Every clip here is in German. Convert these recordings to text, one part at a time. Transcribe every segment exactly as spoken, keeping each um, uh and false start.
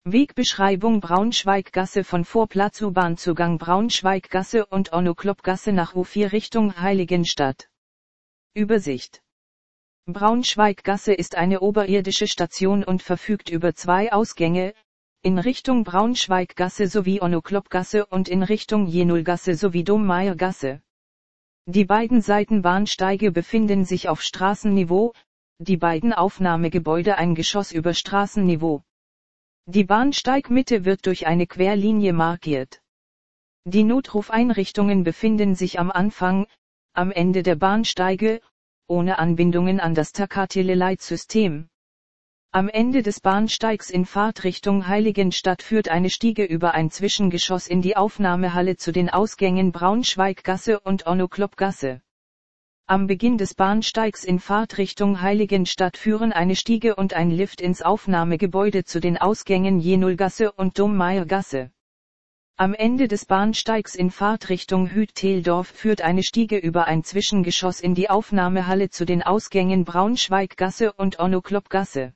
Wegbeschreibung: Braunschweiggasse von Vorplatz U-Bahn-Zugang Braunschweiggasse und Onno-Klopp-Gasse nach U vier Richtung Heiligenstadt. Übersicht: Braunschweiggasse ist eine oberirdische Station und verfügt über zwei Ausgänge, in Richtung Braunschweiggasse sowie Onno-Klopp-Gasse und in Richtung Jenulgasse sowie Dommeiergasse. Die beiden Seitenbahnsteige befinden sich auf Straßenniveau, die beiden Aufnahmegebäude ein Geschoss über Straßenniveau. Die Bahnsteigmitte wird durch eine Querlinie markiert. Die Notrufeinrichtungen befinden sich am Anfang, am Ende der Bahnsteige, ohne Anbindungen an das Tacatele-Leitsystem. Am Ende des Bahnsteigs in Fahrtrichtung Heiligenstadt führt eine Stiege über ein Zwischengeschoss in die Aufnahmehalle zu den Ausgängen Braunschweiggasse und Onno-Klopp-Gasse. Am Beginn des Bahnsteigs in Fahrtrichtung Heiligenstadt führen eine Stiege und ein Lift ins Aufnahmegebäude zu den Ausgängen Jenulgasse und Dommeiergasse. Am Ende des Bahnsteigs in Fahrtrichtung Hüt-Teldorf führt eine Stiege über ein Zwischengeschoss in die Aufnahmehalle zu den Ausgängen Braunschweiggasse und Onno-Klopp-Gasse.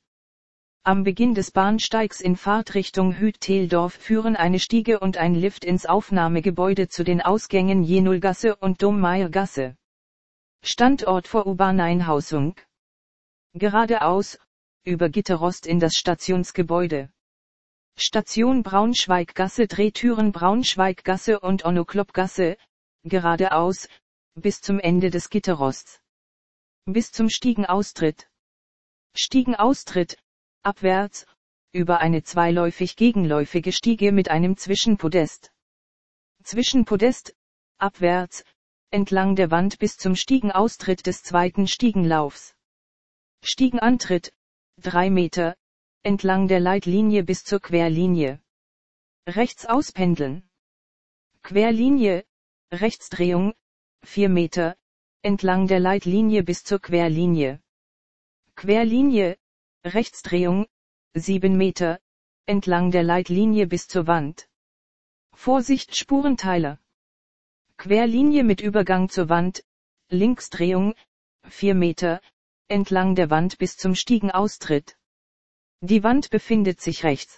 Am Beginn des Bahnsteigs in Fahrtrichtung Hüt-Teldorf führen eine Stiege und ein Lift ins Aufnahmegebäude zu den Ausgängen Jenulgasse und Dommeiergasse. Standort vor U-Bahn-Einhausung. Geradeaus, über Gitterrost in das Stationsgebäude. Station Braunschweiggasse Drehtüren Braunschweiggasse und Onno-Klopp-Gasse, geradeaus, bis zum Ende des Gitterrosts. Bis zum Stiegenaustritt. Stiegenaustritt, abwärts, über eine zweiläufig gegenläufige Stiege mit einem Zwischenpodest. Zwischenpodest, abwärts, entlang der Wand bis zum Stiegenaustritt des zweiten Stiegenlaufs. Stiegenantritt, drei Meter, entlang der Leitlinie bis zur Querlinie. Rechts auspendeln. Querlinie, Rechtsdrehung, vier Meter, entlang der Leitlinie bis zur Querlinie. Querlinie, Rechtsdrehung, sieben Meter, entlang der Leitlinie bis zur Wand. Vorsicht Spurenteiler. Querlinie mit Übergang zur Wand, Linksdrehung, vier Meter, entlang der Wand bis zum Stiegenaustritt. Die Wand befindet sich rechts.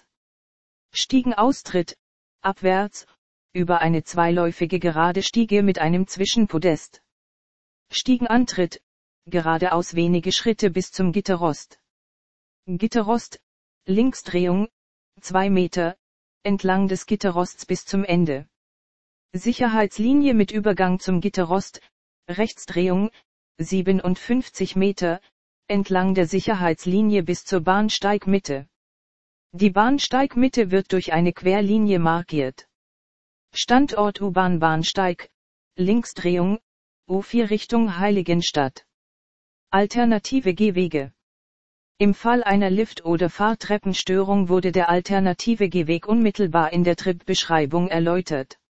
Stiegenaustritt, abwärts, über eine zweiläufige gerade Stiege mit einem Zwischenpodest. Stiegenantritt, geradeaus wenige Schritte bis zum Gitterrost. Gitterrost, Linksdrehung, zwei Meter, entlang des Gitterrosts bis zum Ende. Sicherheitslinie mit Übergang zum Gitterrost, Rechtsdrehung, siebenundfünfzig Meter, entlang der Sicherheitslinie bis zur Bahnsteigmitte. Die Bahnsteigmitte wird durch eine Querlinie markiert. Standort U-Bahn-Bahnsteig, Linksdrehung, U vier Richtung Heiligenstadt. Alternative Gehwege. Im Fall einer Lift- oder Fahrtreppenstörung wurde der alternative Gehweg unmittelbar in der Tripbeschreibung erläutert.